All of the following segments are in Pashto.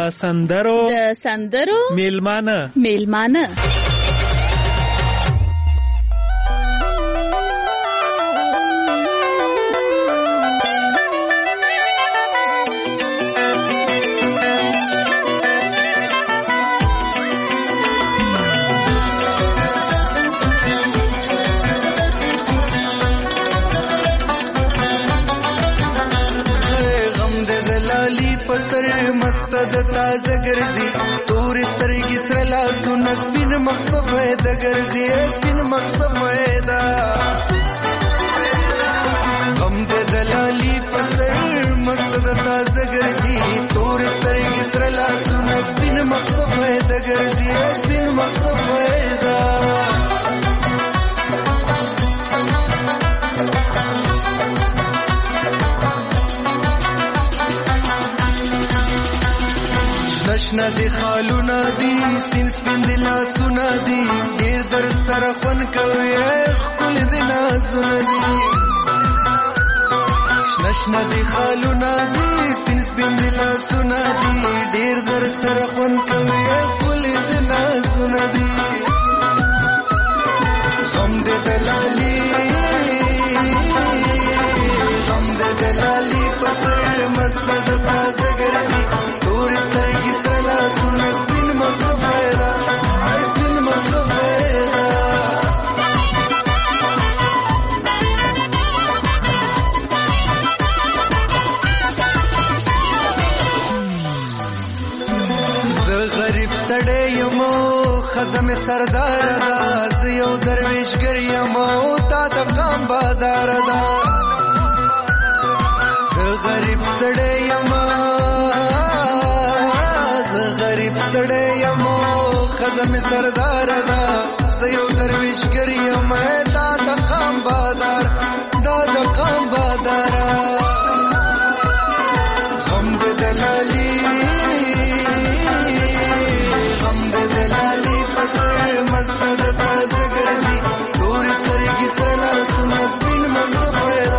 سندرو میلمانه تازه ګرځي تور سترګې سره لاسونه سپین مخصف د ګرځي سپین مخصف دا غم د دلالي پسر مست د تازه ګرځي تور سترګې سره لاسونه سپین مخصف د ګرځي سپین مخصف دا نشنا دی خالونا دی سپین سپین دی لاسونا دی دیر در سره خون کوي خپل دی لاسونا دی نشنا دی خالونا دی سپین سپین دی لاسونا دی دیر در سره خون کوي خپل دی لاسونا دی غم دی دلالی پسر مست د تازه ګرځي تور سترګې سره لاسونه سپین مخصف دا سپین مخصف دا زه غریب سړی یم ښځه مې سردار ده زه یو درویشګر یم تا د قام بادار ده غریب سړی یم ښځه مې سردار ده زه یو درویشګر یم دا د قام بادار غم د دلالي پسر مست د تازه ګرځي تور سترګې سره لاسونه سپین مخصف دا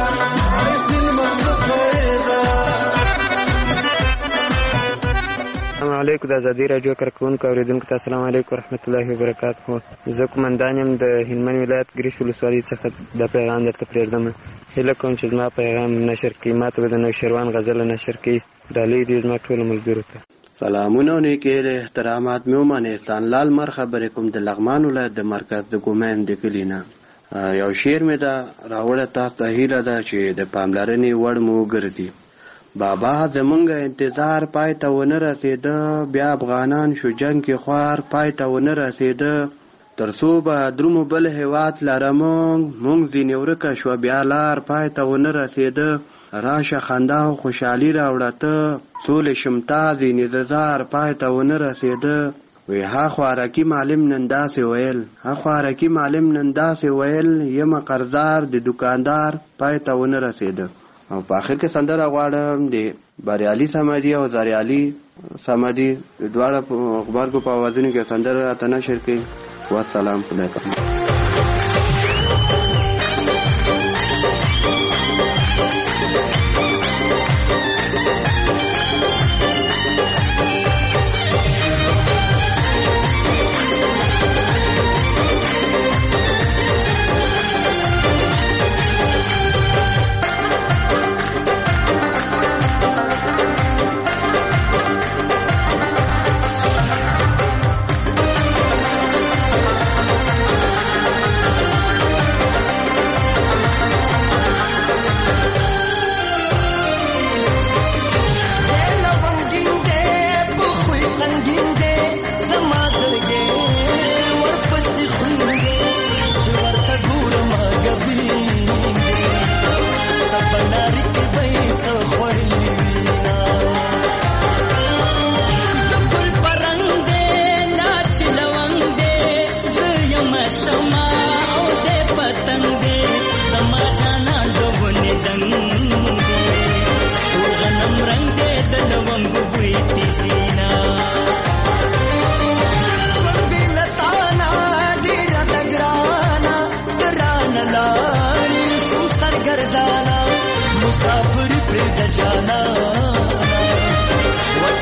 السلام علیکم. د ازادي راډیو کارکونکو اوریدونکو ته السلام علیکم ورحمت الله وبرکاته. زه کومندان یم د هلمند ولایت ګریش ولسوالۍ څخه د پیغام درته پرېږدم. هیله کوم چې زما پیغام نشر کړي، ما ته به د نوشیروان غزل نشر کړي. ډالۍ دې زما ټولو ملګرو ته. سلامونه او نیکې احترامات مې ومنئ. احسان لال مر خبرې کوم د لغمان ولایت د مرکز د ګومین د کلي نه. یو شعر مې دا راوړی تاسو ته هیله ده چې د پاملرنې وړ مو وګرځي. بابا زمونږ انتظار پای ته ونه رسېده، بیا افغانان شو جنگ کې خوار پای ته ونه رسېده. تر څو به درومو بل هېواد لره مونږ ځینې ورکه شوه بیا لار پای ته ونه رسېده. راشه خندا او خوشحالي راوړه ته سولې شمتا ځینې د زار پای ته ونه رسېده. وی ها خوارکی معلم نن داسې ویل یمه قرضدار د دکاندار پای ته ونه رسېده. او په آخر کې سندره غواړم د بریالي صمدي او زریالي صمدي دواړه غبرګو په اوازونو کې سندره راته نشر کړي. والسلام علیکم.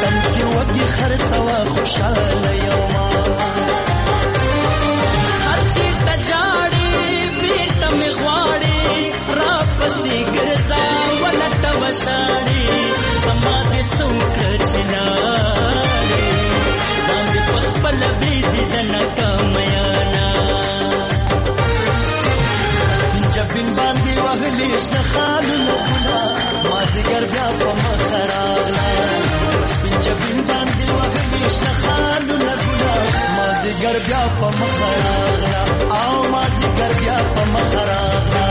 تن کې وږي خرڅوا خوشاله یوما هر چېرته ژاړې بېرته مې غواړې راپسې ګرځه ولټه وشاړې زما دې څه وکړه چې لاړې ځان دې په خپله بېدېدنه کامیانه جبین باندې وهلې شنه خالونه ګله مازدیګر بیا په مخه راغله سپین جبین باندې وهلې شنه خالونه ګله مازدیګر بیا په مخه راغله او مازدیګر بیا په مخه راغله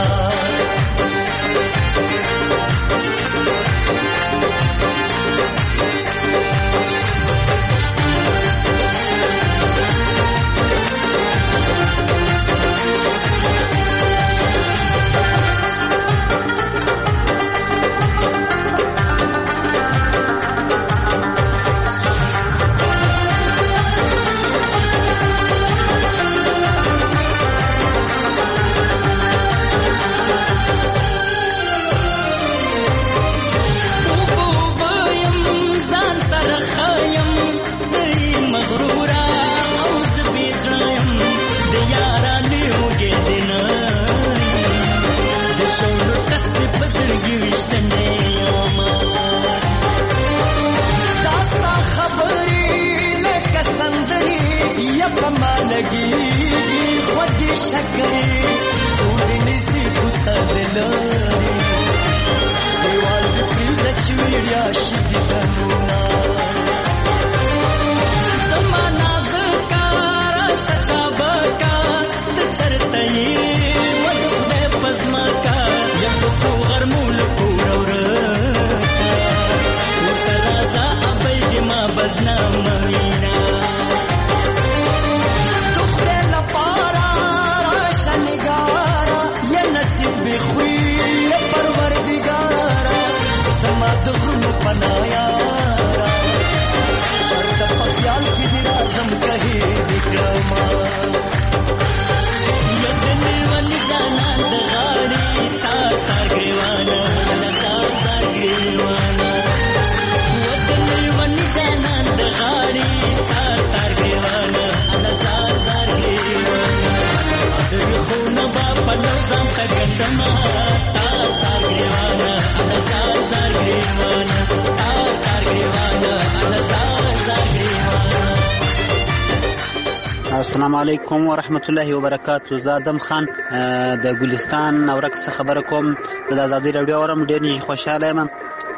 السلام علیکم ورحمت الله وبرکاتو. زه ادم خان د ګلستان اورک څخه خبره کوم. د آزادۍ راډیو اورم، ډېر خوشاله یم.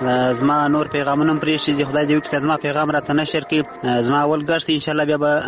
زما نور پیغامونه هم پرېښي دي، خدای دې وکړي چې زما پیغام راته نشر کړي. زما اول ګشت انشاءالله بیا به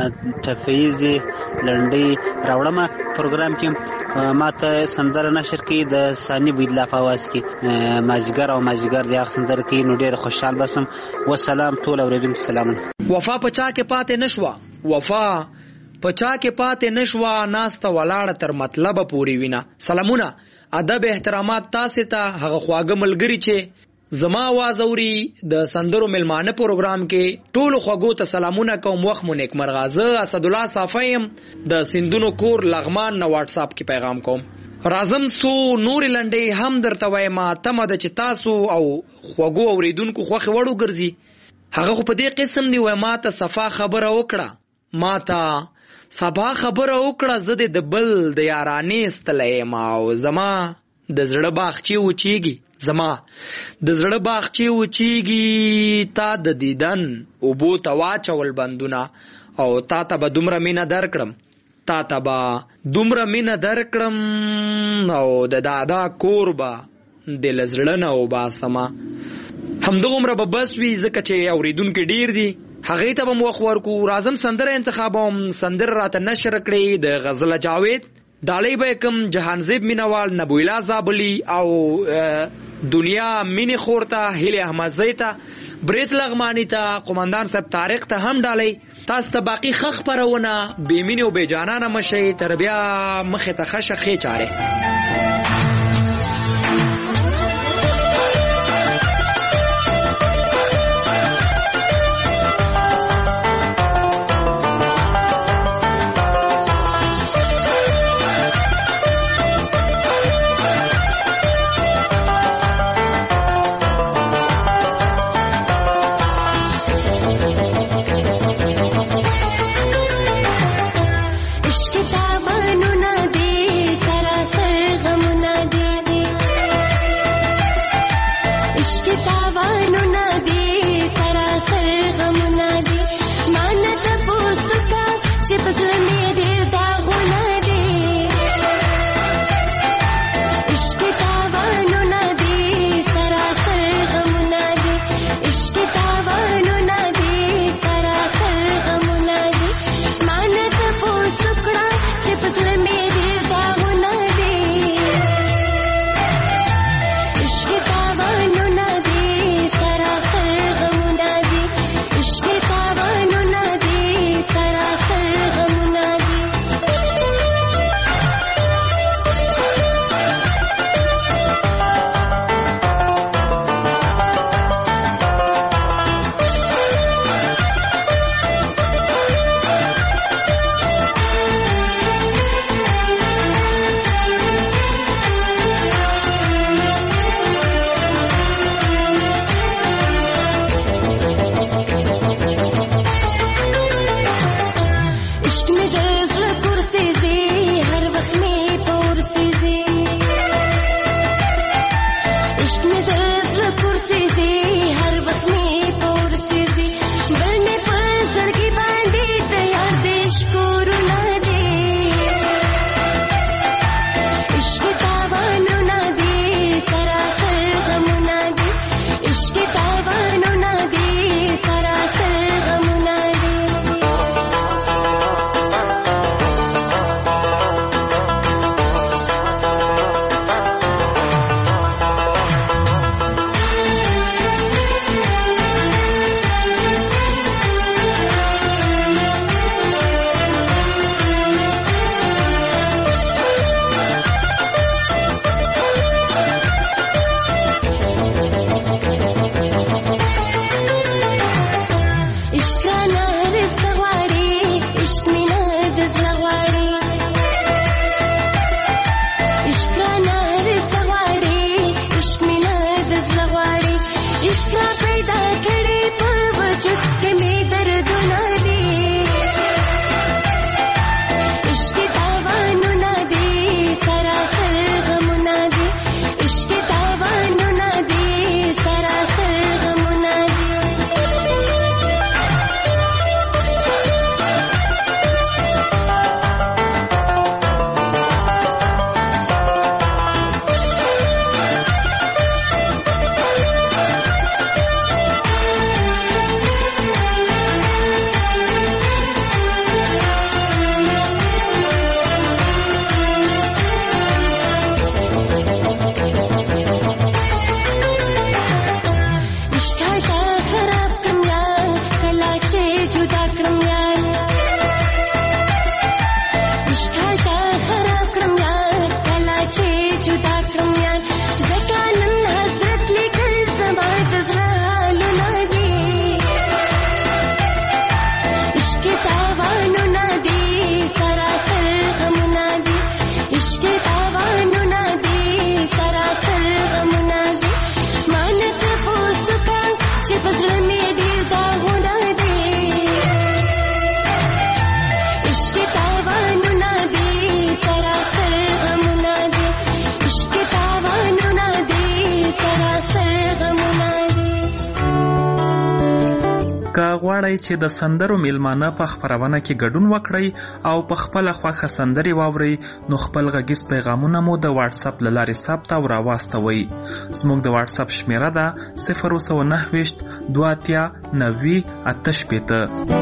ټپهیزې لنډۍ راوړم پروګرام کې. ما ته سندره نشر کړي د ثاني بویدلا په اواز کې مازدیګر او مازدیګر د هغه سندره کوي، نو ډېر خوشحال بسم. والسلام ټول اورېدونکو سلامونه. وفا په چا کې پاتې نشوه، وفا په چا کې پاتې نشوه، ناسته ولاړه تر مطلبه پورې وینا. سلامونه، ادب، احترامات تاسې ته هغه خواږه ملګري چې زما आवाज اوري د سندرو ملمانه پروګرام کې. ټولو خوږو ته سلامونه کوم. وخت مو نیکمرغه. زه اسد الله صافیم د سندونو کور لغمان نه واتس اپ کې پیغام کوم. رازم سو نور لنډې هم درته وایم، تمه ده چې تاسو او خوږو اوریدونکو خوخه وړو ګرځي. هغه خو په دې قسم دی وای، ما ته صفا خبره وکړه، ما ته صبا خبره وکړه، زه د بل د یارانې ستلې ما او زما د زړه باغچې وچیږي، زما د زړه باغچې وچیږي. تا د دیدن اوبو ته واچول بندونه، او تا ته به دومره مینه درکړم، تا ته به دومره مینه درکړم، او د دادا کور به د لزړه نه وباسمه. همدغومره به بس وي، ځکه چې اوریدونکي ډیر دي، هغې ته به م وخت ورکو. راځم سندره انتخابوم. سندره راته نشر کړې د غزل جاوید، ډالۍ به کم جهانزیب مینوال، نبویلا زابلی او دنیا مینی خورته، هیله احمدزی ته، بریت لغمانی ته، قماندان صاحب طارق ته هم ډالۍ. تاسو ته باقی خخ پرونه بې مینې او بې جانانه مشئ، تر بیا مخې ته خشه خې چارې. غواړئ چې د سندرو میلمانه په خپرونه کې ګډون وکړئ او په خپله خوښه سندرې واورئ نو خپل غږیز پیغامونه مو د واتساپ له لارې ثبت او راواستوئ. زموږ د واتساپ شمیره ده 029 28 90 88.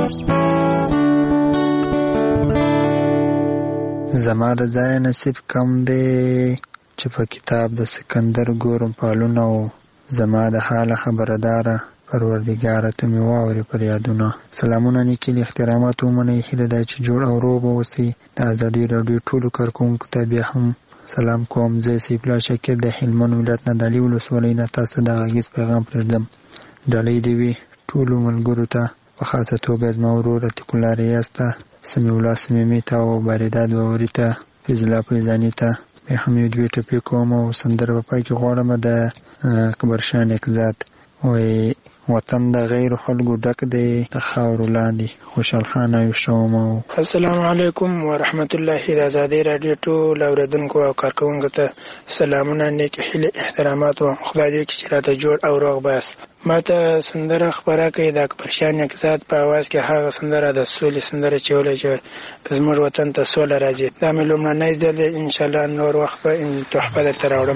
زما د ځای نصیب کم دی چې په کتاب د سکندر ګورم پالونه او زما د حال خبرداره پروردګاره ته مې واورې پر یادونه. سلامونه نیکیل احترامات ومنئ. هیله ده چې جوړ او روغ اوسئ. د ازادي راډیو ټولو کارکوونکو ته بیا هم سلام کوم. زه سیف الله شکر د هلمند ولایت نه د علي ولسوالۍ نه تاسو ته د غږیز پیغام پرېږدم. ډالۍ دې وي ټولو ملګرو ته، په خاصه توګه زما ورور عتیق الله ریاض ته، سمیع الله صمیمي ته او باریداد ووري ته، فیض الله فیضاني ته. بیا هم یو دوې ټپې کوم او سندره په پای کې غواړم د اکبرشاه نیکزاد. وایي وطن د غیر خلکو ډک دی د خاورو لاندې، خوشحال خان ایوشوم. السلام علیکم ورحمت الله. د ازادي راډیو ټول اوریدونکو او کارکوونکو ته سلامونه، نیک هیله احترامات او خدای دې چې راته جوړ او روغ بس. ما ته سندره خبره کوي د اکبرشاه نیکزاد په اواز کې، هغه سندره د سولې سندره چې ولې چې زموږ وطن ته سوله راځي. دا مې لومړنی ځل دی، انشاءالله نور وخت به تحفه درته راوړم.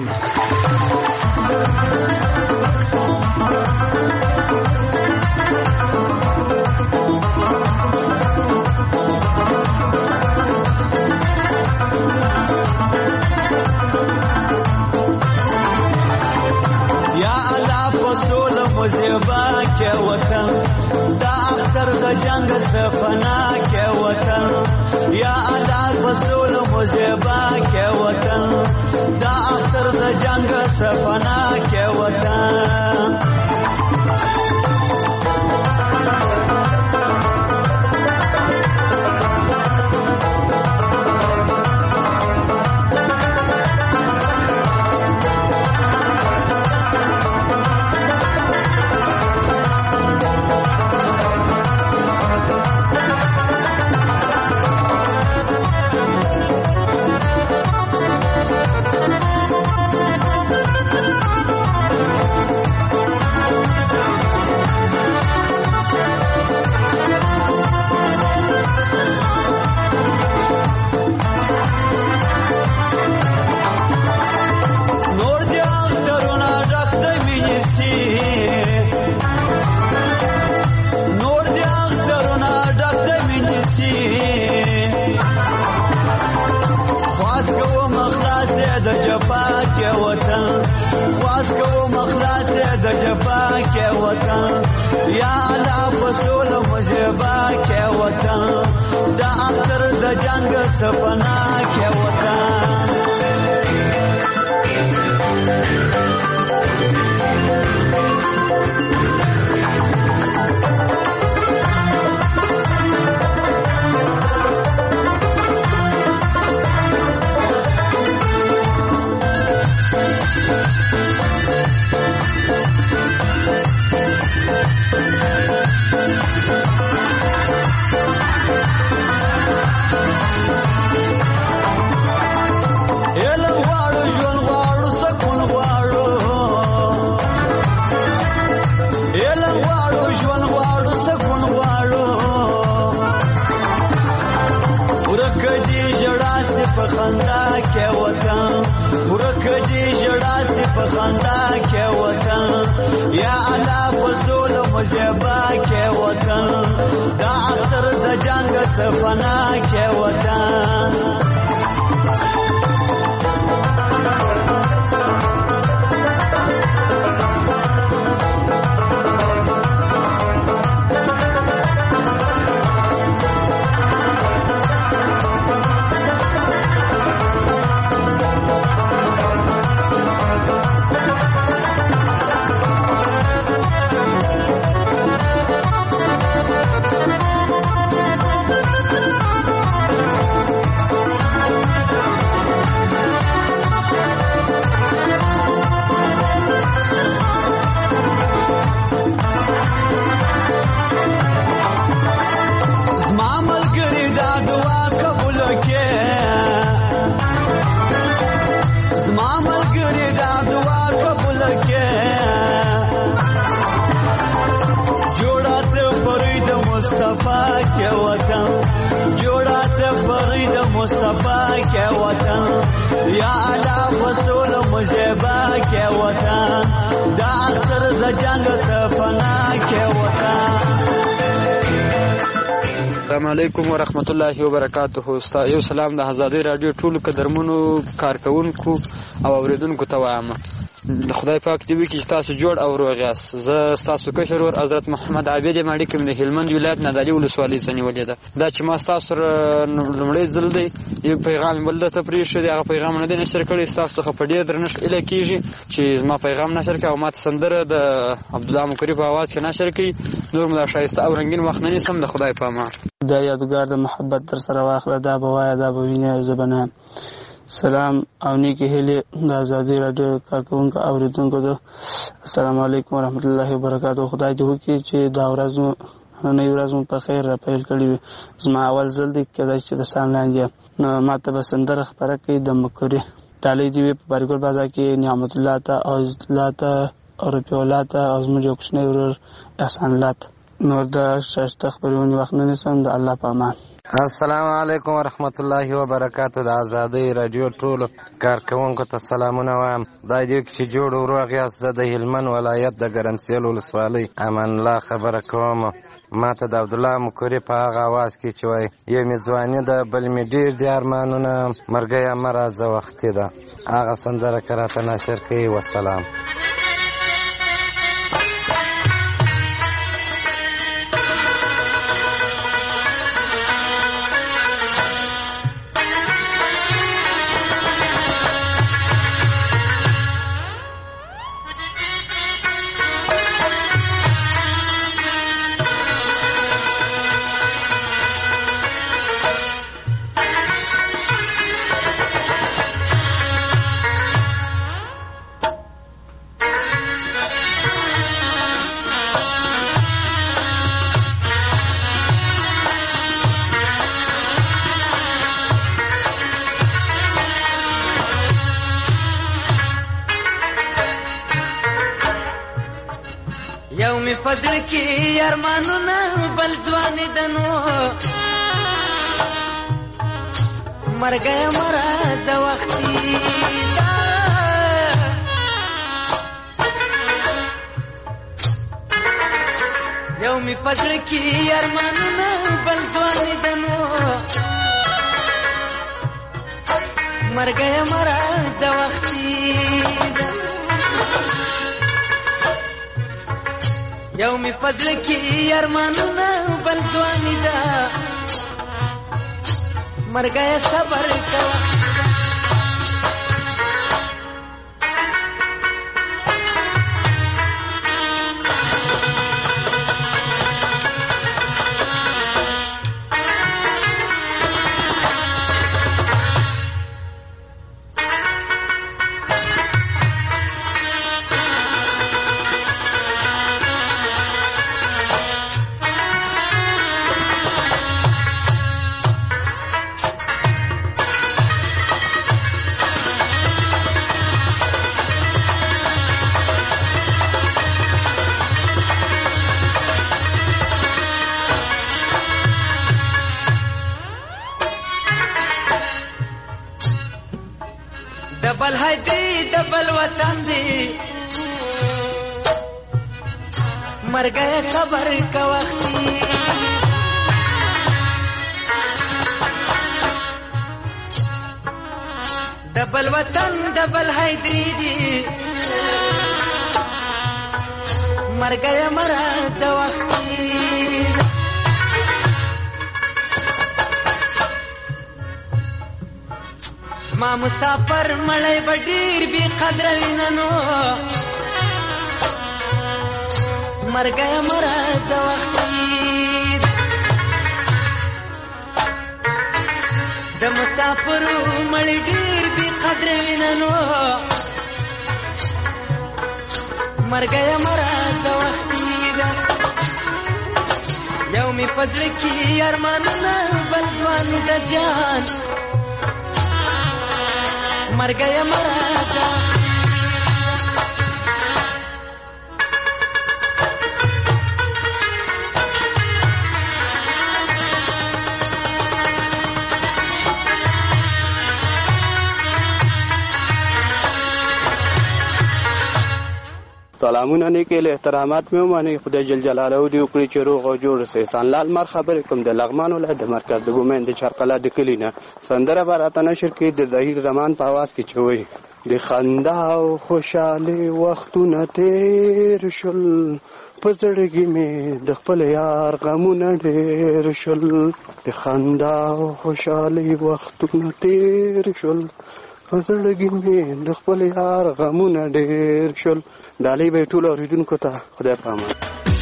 زیبا کې وطن دا اختر د جنگ سفنا کې وطن، یا الله فصول مزیبا کې وطن دا اختر د جنگ سفنا کې وطن. सपना क्या होता खंदा के वतन मुरकदी जड़ा से खंदा के वतन, या अल्लाह फजल मुजबा के वतन दा अख्तर द जंग सफना के वतन. وطن جوړه تفری د مصطفی کې وطن یا اعلی فصول مجيبه کې وطن دا اختر ز جنگ صفنا کې وطن. السلام علیکم ورحمت الله وبرکاته. یو سلام د آزادۍ رادیو ټولو قدرمنو کارکونکو او اوریدونکو ته وایم. د خدای پاک دې وکړي چې تاسو جوړ او روغ یاست. زه ستاسو کشر ور حضرت محمد عابد ماړي کوم د هلمند ولایت نادعلي ولسوالۍ څخه نیولې ده. دا چې ما ستاسو لومړی ځل دی یو پیغام بل درته پرېښی دی، هغه پیغام نه دی نشر کړی. ستاسو څخه په ډېر درنښت هیله کېږي چې زما پیغام نشر کړي او ما ته سندره د عبدالله مکري په اواز کې نشر کړي. نور مو دا ښایسته او رنګین وخت نه نیسم. د خدای په امان. دا یادګار د محبت در سره واخله، دا به وایه دا به وینې زه به نه. سلام او نیکی هیلې د آزادۍ راډیو کارکوونکو اوریدونکو ته السلام علیکم ورحمت الله وبرکاتو. خدای دې وکړي چې دا ورځ مو نوې ورځ مو په خیر را پیل کړې وي. زما اول ځل دی کېدای چې د ساملاین یم، نو ما ته به سندره خپره کړي د مکري. ډالۍ دې وي په باریګل بازار کې نعمت الله ته او عزت الله ته او رفیع الله ته او زموږ یو کوچنی ورور احسان الله ته. نور د ښایسته خپرونې وخت نه نیسم. د الله په امان. السلام علیکم ورحمت الله وبرکاتو. د آزادۍ راډیو ټولو کارکوونکو ته سلامونه وایم. خدای دې وکړي چې جوړ او روغ یاست. زه د هلمند ولایت د ګرمسیل ولسوالۍ امان الله خبره کوم. ما ته د عبدالله مکري په هغه اواز کې چې وایي یو مې ځواني ده بل مې ډېر دي ارمانونه مرګیه مه راځه وختي ده، هغه سندره که راته نشر کوي. وسلام. پدړ کې ارمانونه بل ځوان دنو مرګه مرا د وختي یو می پدړ کې ارمانونه بل ځوان دنو مرګه مرا د وختي یو می پدړ کې ارمانونه بل ځواني ده مرګه صبر کوه डबल है दी डबल वतन दी मर गए खबर का वक्ती डबल वतन डबल है दी मर गए मरा वक्ती ما مسافر مړی به ډېر بې قدره ویننو مرګی مره د وختي د مسافرو مړی ډېر بې قدره ویننو مرګی مره د وختي یو مې په زړه کې ارمانونه بل ځوان د جان मर गया मरा سلامونه نیکې له احترامات مې ومنئ. خدای جل جلاله دې وکړي چې روغ او جوړ اوسئ. احسانلال مر خبرې کوم د لغمان ولایت د مرکز د ګومین د چارقلا د کلي نه. سندره به راته نشر کړي د ظهیر زمان په اواز کې چې وایي د خندا او خوشحالۍ وختونه تېر شول په زړګي مې د خپل یار غمونه ډېر شول. د خندا او خوشحالۍ وختونه تېر شول په زړګي مې د خپل یار غمونه ډېر شول. ډالۍ به ټولو اورېدونکو ته خدای په امان.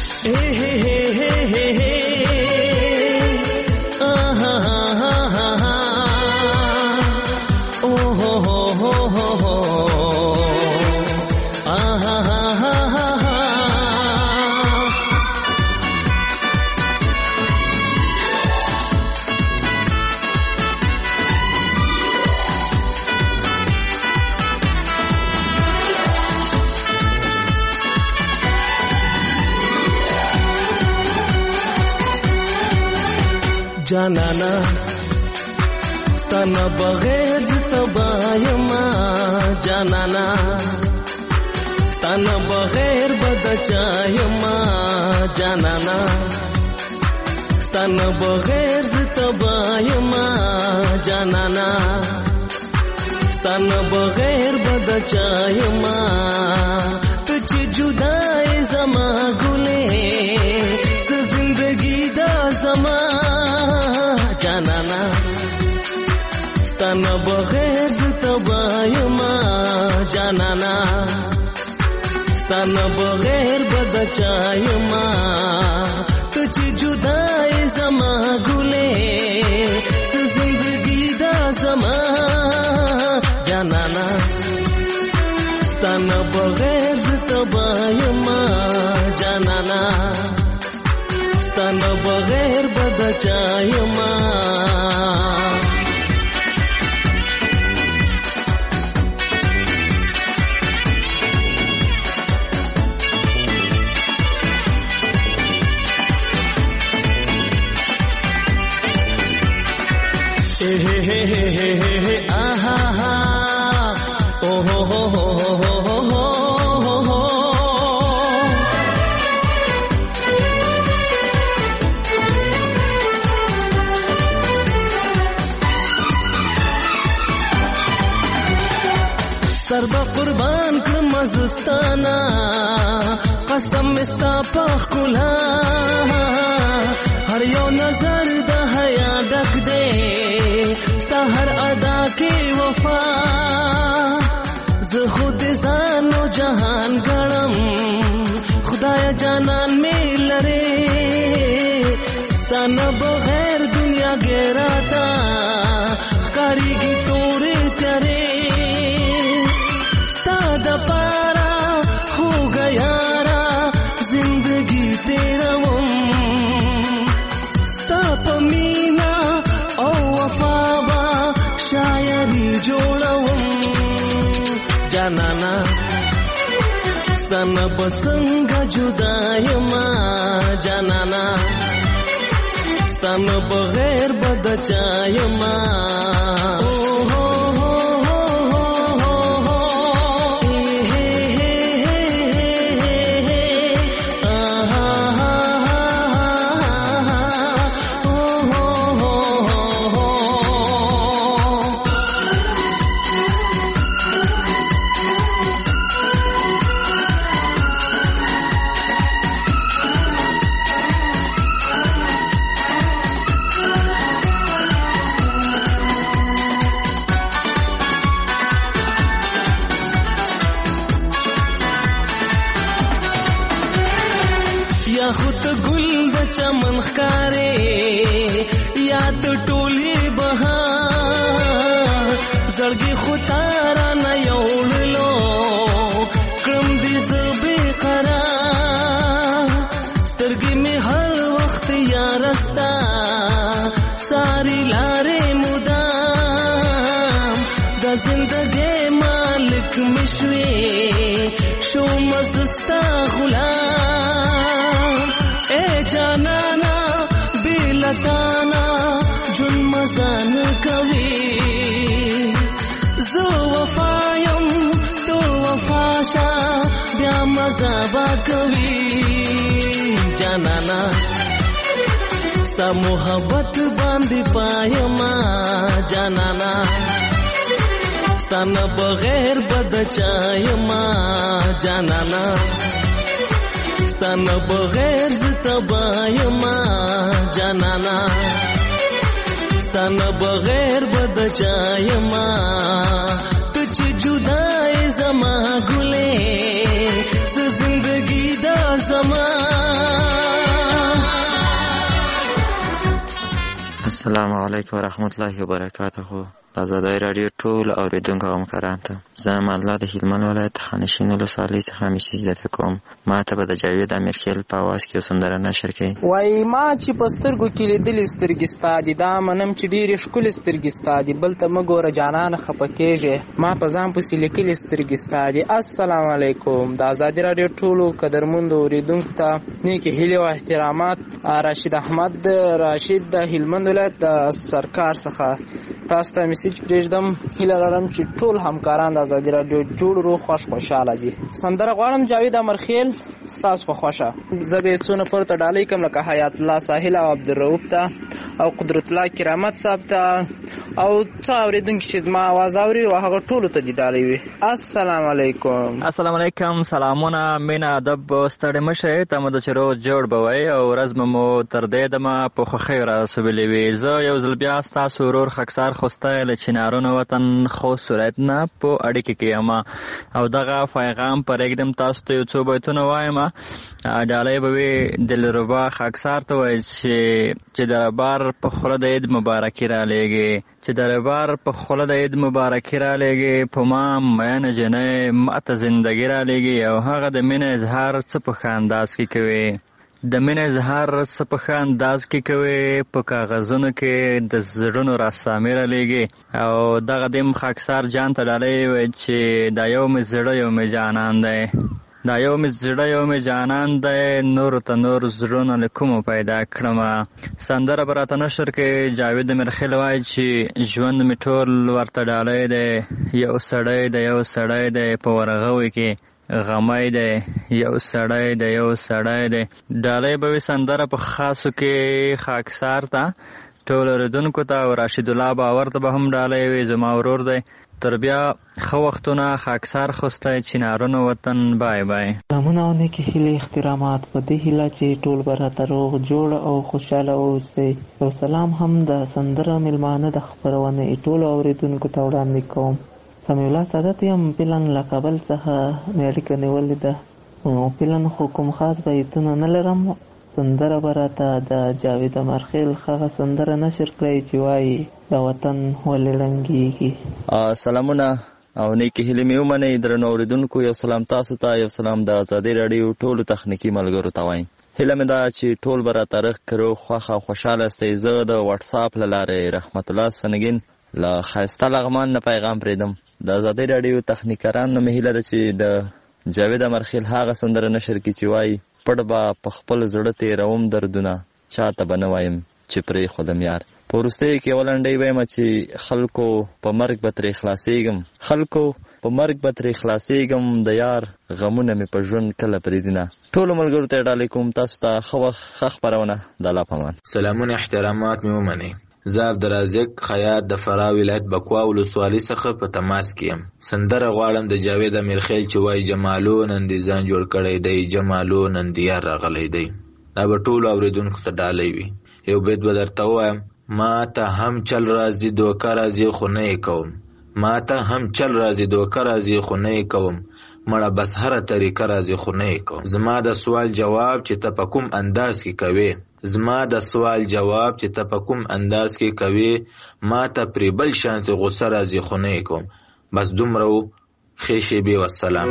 جانانا ستانا بغیر تبایما جانانا ستانا بغیر بدچایما جانانا ستانا بغیر تبایما جانانا ستانا بغیر بدچایما تچ جدای زما ګلې زندگی دا زما جانانا ستانا بغیر تبایما جانانا ستانا بغیر بدچایما تچ جدای زما ګلې زندگی دا زما جانانا ستانا بغیر تبایما جانانا ستانا بغیر بدچایما سربا قربان کړم زستانا قسم استا پخلا هر یو نظر د حیا ډک دے ستا هر ادا کې وفا زه خود ځانو جهان غړم خدای جانان می لره ستانه بغیر دنیا ګراتا کاریږي تورې تیرې ستاد پارا ہو گیا را زندگی تیرا وم ستا پمینا او وفابا شاعری جوړوم جانانا ستانا بسنګ جدایما جانانا ستانا بغیر بدچایما یا خود گل د چمن ښکارې یا د ټولې بهار زړګي خو تارا نه یوړلو کړم دې زه بې قرار سترګې مې هر وخت یارستا ساری لارې مدام د زندګۍ مالک مې شوې شوم زه ستا غلام اے جانانا بلتانا جن مزان کا عذاب کوي جانانا ستا محبت باندې پایما جانانا ستا نه بغیر بد چایما جانانا ستا نه بغیر زتبایما جانانا ستا نه بغیر بد چایما تچ جدای زما ګلې س زندگی دا زما. السلام علیکم ورحمت الله وبرکاته. د آزادۍ راډیو ټول اورېدونکو او همکارانو ته زه الله د هلمند ولایت خانشین ولسوالۍ څخه میسج درته کوم. ما ته به د جاوید امیرخیل په اواز کې یو سندره نشر کړي. وایي ما چې په سترګو کې لیدلې سترګې ستا دي دا منم چې ډېرې ښکلې سترګې ستا دي بل ته مه ګوره جانانه خفه کېږې ما په ځان پسې لیکلې سترګې ستا دي. السلام علیکم. د آزادۍ راډیو ټولو قدرمندو اورېدونکو ته نیکې هیلې او احترامات. راشد احمد راشد د هلمند ولایت د سرکار څخه تاسو ته میسج پرېږدم. هیله لرم چې ټول همکاران د آزادۍ راډیو جوړ روغ خوشحاله دي. سندره غواړم جاوید امرخیل ستاسو په خوښه. زه به یې څونه پورته ډالۍ کړم لکه حیات الله ساحل او عبدالرؤف ته او قدرت الله کرامت صاحب ته او څه اورېدونکي چې زما اواز اوري او هغه ټولو ته دې ډالۍ وي. السلام علیکم. السلام علیکم. سلامونه مینه ادب ستړی مه شئ ته مو د چې روز جوړ به وئ او ورځ مو تر دې دمه په خوښۍ رارسولې وي. زه یو ځل بیا ستاسو ورور خاکسار خوستی له چنارونو وطن خوست ولایت نه په اړیکه کې یم او دغه پیغام پرېږدم تاسو ته یو څو بیتونه وایم. ډالۍ به وي دلربا خاکسار ته وایي چې د ربار په خوله د عید مبارکي رالیږي چې د ربار په خوله د عید مبارکي رالیږي په ما مینه جنۍ ماته زندګي رالیږي او هغه د مینې اظهار څه په ښه انداز کې کوي د مینې اظهار څه په ښه انداز کې کوي په کاغذونو کې د زړونو راسامي رالیږي او دغه دیم خاکسار جان ته ډالۍ وایي چې دا یو مې زړه یو مې جانان دی دا یو مې زړه یو مې جانان دی نور ته نور زړونه له کومو پیدا کړمه. سندره به راته نشر کې جاوید امیرخیل وایي چې ژوند مې ټول ورته ډالۍ دی یو سړی دی یو سړی دی په ورغوي کې غمی دی یو سړی دی یو سړی دی. ډالۍ به وي سندره په خاصو کې خاکسار ته ټول اورېدونکو ته او راشد الله باور ته به هم ډالۍ وي زما ورور دی. تر بیا ښه وختونه خاکسار خوستی چنارونو وطن بای بای. سلامونه او نیکې هیلې احترامات په دې هیله چې ټول به راته روغ جوړ او خوشحاله اوسئ. یو سلام هم د سندره میلمانه د خپرونې ټولو اورېدونکو ته وړاندې کوم. سمیع الله سادات یم پلن له کابل څخه مې اړیکه نیولې ده. پلن خو کوم خاص بیتونه نه لرم. سندره به راته د جاوید امرخیل هغه سندره نشر کړئ چې وایي د وطن ولې ړنګېږي. سلامونه او نیکې هیلې مې ومنئ درنو اورېدونکو. یو سلام تاسو ته یو سلام د آزادۍ راډیو ټولو تخنیکي ملګرو ته وایم. هیله مې ده چې ټول به راته رغ کړو خوښ او خوشحاله استئ. زه د وټساپ له لارې رحمت الله سنګین له ښایسته لغمان نه پیغام پرېږدم. د آزادۍ راډیو تخنیکرانو مې هیله ده چې د جاوید امرخیل هغه سندره نشر کړي چې وایي پټ به په خپل زړه تېروم دردونه چاته به نه وایم چې پرېښودم یار. په وروستیو کې یوه لنډۍ وایم چې خلکو په مرګ به ترې خلاصېږم خلکو په مرګ به ترې خلاصېږم د یار غمونه مې په ژوند کله پرېږدي نه. ټولو ملګرو ته یې ډالۍ کوم. تاسو ته ښه وخت ښه خپرونه د الله په امان. سلامونه احترامات مې ومنئ. زه عبدالرازق خیاط د فراه ولایت بکوا ولسوالۍ څخه په تماس کې یم. سندره غواړم د جاوید امیرخیل چې وایي جمالو نن دې ځان جوړ کړی دی جمالو نن دې یار راغلی دی. دا به ټولو اورېدونکو ته ډالۍ وي. یو بیت به درته ووایم. ما ته هم چل راځي دوکه راځي خو نه یې کوم ما ته هم چل راځي دوکه راځي خو نه یې کوم مړه بس هره طریقه راځي خو نه یې کوم. زما د سوال جواب چې ته په کوم انداز کې کوې زما د سوال جواب چې ته په کوم انداز کې کوې ما ته پرې بل شانتې غصه راځي خو نه یې کوم. بس دومره و. ښې شېبې والسلام.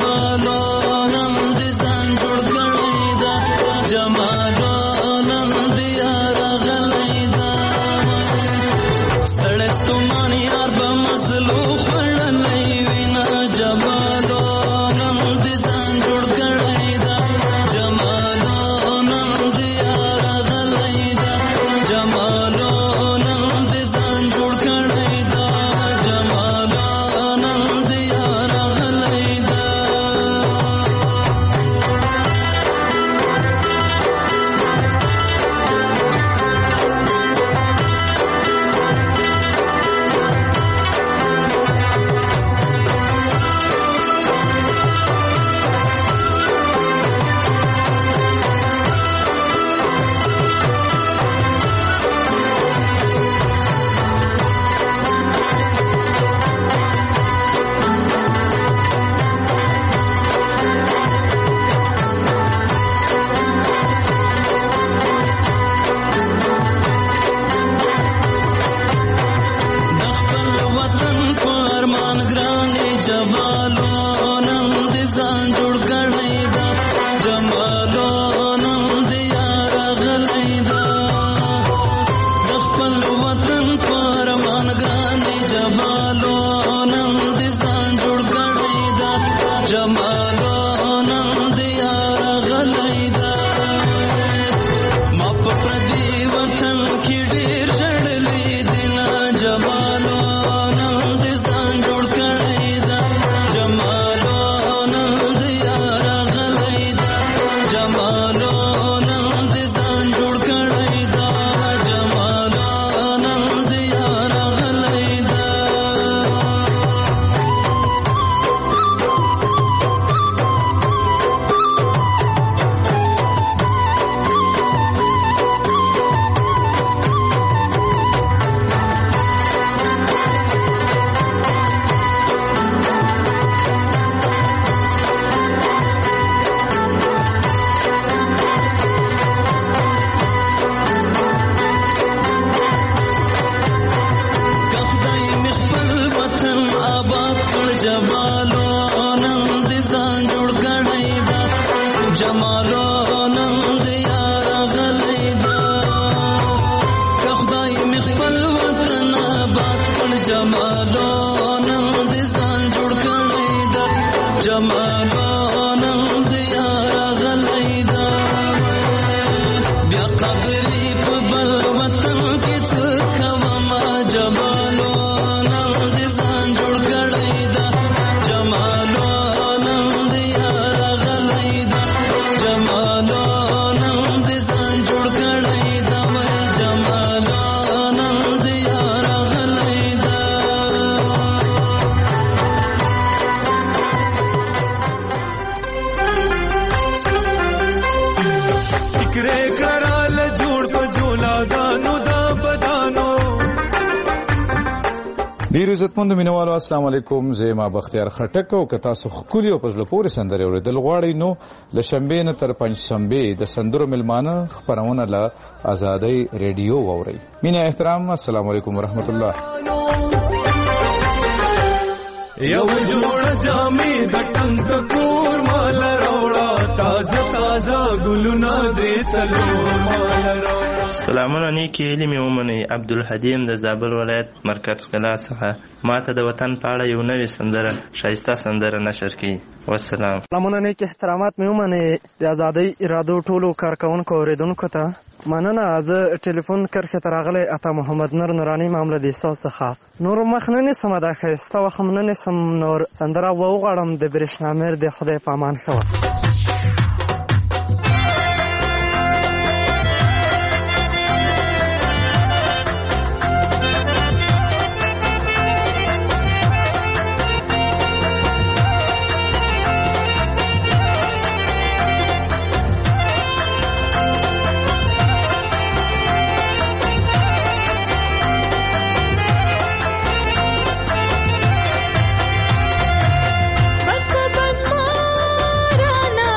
جمالو نن دې ځان جوړ کړی دا جمالو نن دې یار غلی دا ستړی ستوماني یار به مزلو خوړلی وینا جمالو نن دې ځان جوړ کړی دا جمالو نن دې یار غلی دا جمالو نن دې ځان جوړ کړی دا جمالو نن دې یار غلی دا ډیر عزتمند مینوالو السلام علیکم زما بختیار خټک او کتا سو خولي او پزله پورې سندره اوریدل غواړي نو لشنبه نه تر پنځشنبه د سندرو ملمانه خبرونه له آزادۍ ریډیو ووري مینه احترام السلام علیکم ورحمت الله یو جوړ جامې د ټنګ کور مال راوړه تازه تازه ګلونه درې سلو مال راوړه سلامونه نیکی علمي ومنئ عبدالحدیم د زابل ولایت مرکز قلعه څخه ماته د وطن په اړه یو نوې سندره ښایسته سندره نشر کړي والسلام. سلامونه نیک احترامات مې ومنئ د ازادۍ ارادو ټولو کارکوونکو اوریدونکو ته مننه. زه ټلیفون کرښې ته راغلی عطا محمد نور نوراني معامله د حساب څخه نور مخ نه نیسم دا ښایسته وخت هم نه نیسم نور سندره وغواړم د برېښنا میر د خدای په امان ښه وه. Bye.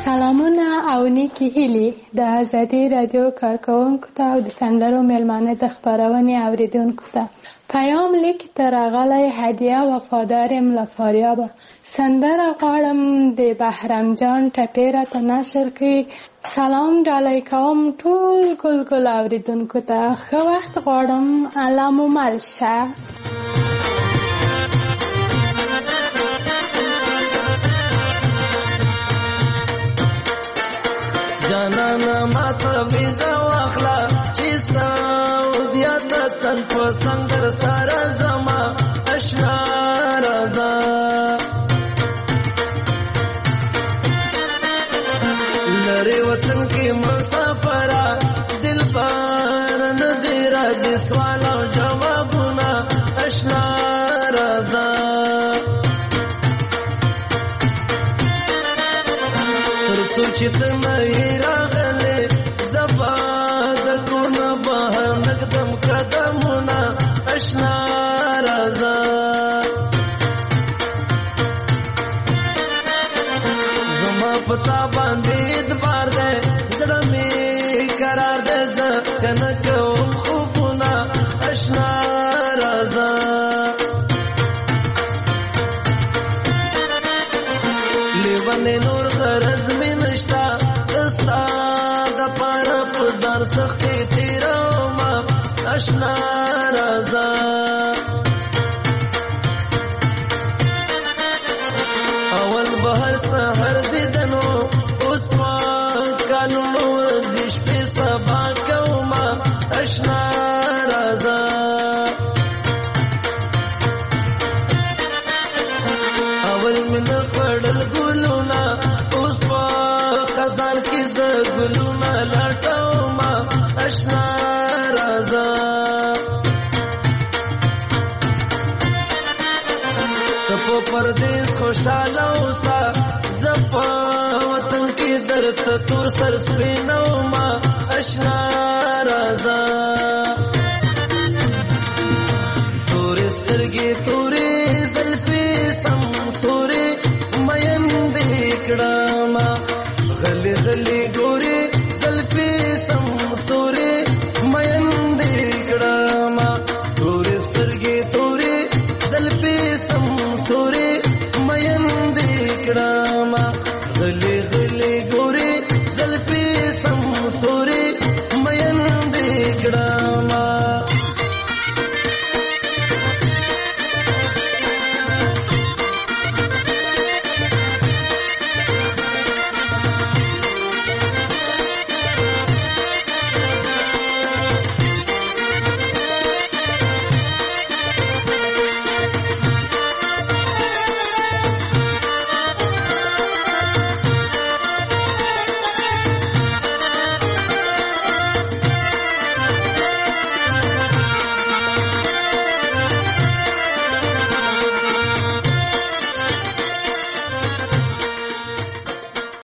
سلامونه او نیکی هیلې د ازادي رادیو کارکوونکو ته او د سندرو میلمانه د خپرونې اوریدونکو ته. پیام لیک ته راغلی هدیه وفادار یم له فاریابه. سندره غواړم د بهرام جان ټپې راته نشر کړي. سلام ډالۍ کوم ټول ګل اوریدونکو ته. ښه وخت غواړم. الله مو مل شه. جانانا ماته ویزا واخلا چې سعودیا ته تن په سنگر سره زما اشنا رضا لري وطن کې مسافرا دل بار ندی راځي سوال او جوابونه اشنا رضا سوچ تمہی راغلے زباد کونا بہر نقدم قدمونا اشنا رضا زما پتا باندې ادبار دے زړمی قرار دے زکنکو خوبونا اشنا رضا لیوانے نور غرض میں نشتا دستا دا پارا پزار سختی تیرا ما اشنا رضا اول بہر سہر دیدنو اس پاک کالو ورزش پی سبا کوما اشنا رضا اول من پڑل گلونا اس پا خزان کی زگلونا لٹاوما اشنا رضا تپو پردیس خوشالا اوسا زپا وطن کی درد تور سر سپینوما اشنا رضا توری سترگی توری زلفی سم سوری مین دیکڑا